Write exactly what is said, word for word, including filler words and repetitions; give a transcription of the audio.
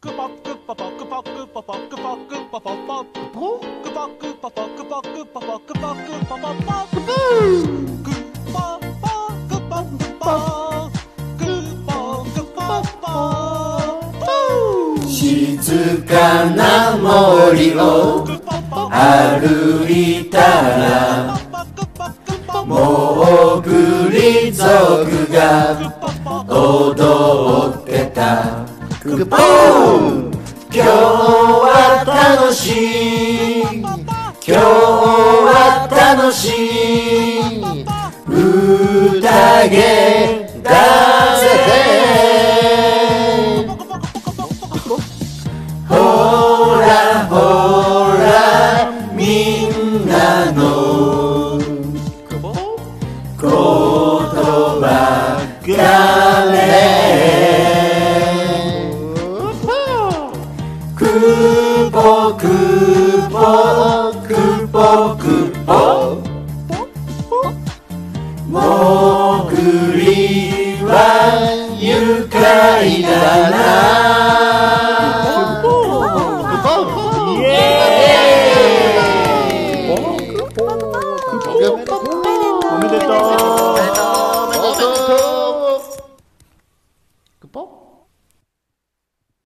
静かな森を歩いたらモーグリ族が踊ってた。クポン、今日は楽しい、今日は楽しい宴だぜ。ほらほらみんなの言葉がね、くぽくぽくぽくぽ、もぐりは愉快だな。イエーイ。おめでとう。